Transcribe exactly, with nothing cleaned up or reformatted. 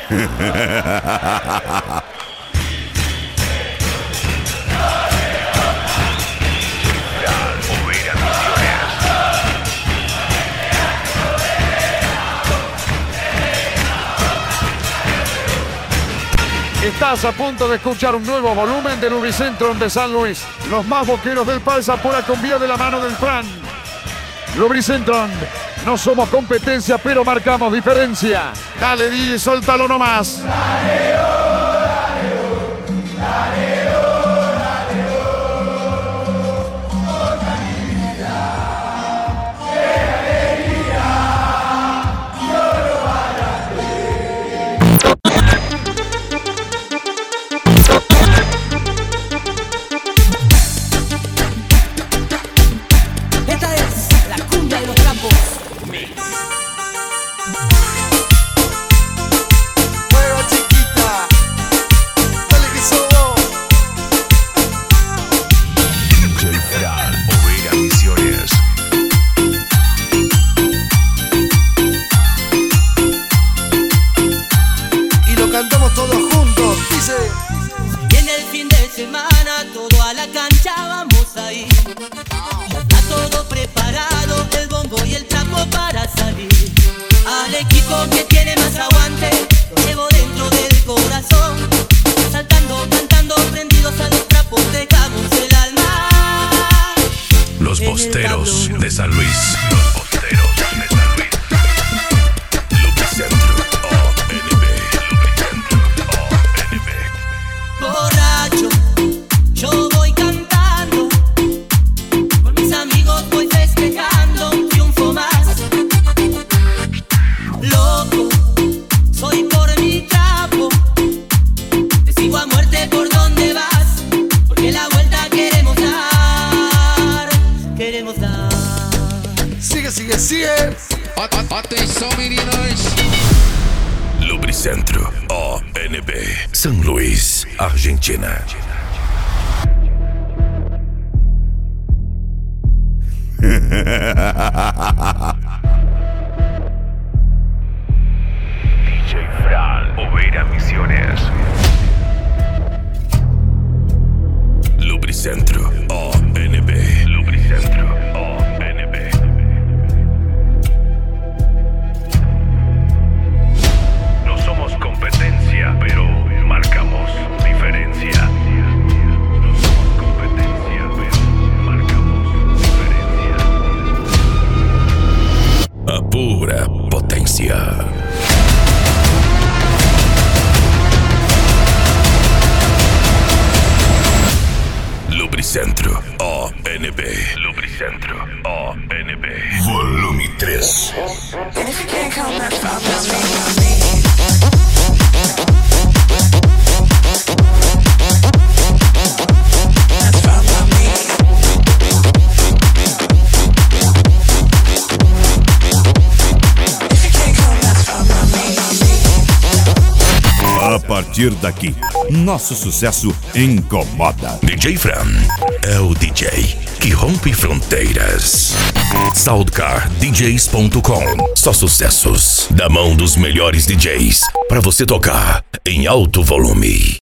Estás a punto de escuchar un nuevo volumen de Lubricentro de San Luis. Los más boqueros del Palsa por la convía de la mano del Fran. Lubricentron, no somos competencia, pero marcamos diferencia. Dale, D J, suéltalo nomás. Dale, oh, dale, oh, dale, oh, dale, oh, toda mi vida, qué alegría, yo lo haré. Esta es la cumbia de los trampos. Juega chiquita, dale que sobo. D J Fran, Oveja Misiones. Y lo cantamos todos juntos, dice. Viene el fin de semana, todo a la cancha vamos a ir. Ya está todo preparado, el bombo y el trapo para salir. Al equipo que tiene más aguante, lo llevo dentro del corazón. Saltando, cantando, prendidos a los trapos, dejamos el alma. Los en el Bosteros tablón. de San Luis. Los Bosteros de San Luis. Lubricentro O N B. Lubricentro O N B. Borracho, yo voy cantando, con mis amigos voy festejando un triunfo más. Loco, soy por mi trapo, te sigo a muerte por donde vas, porque la vuelta queremos dar, queremos dar. Sigue, sigue, sigue. Atenção, meninas. Lubricentro O N B. San Luis, Argentina. D J Fran, Oveja Misiones. Lubricentro O N B. Lubricentro O N B. No somos competencia, pero marcamos diferencia. No somos competencia, pero marcamos diferencia. A pura potencia. Lubricentro O N B. Lubricentro O N B. Volume tres. A partir daqui, nosso sucesso incomoda. D J Fran é o D J que rompe fronteiras. Soundcar D Js ponto com. Só sucessos da mão dos melhores D Js para você tocar em alto volume.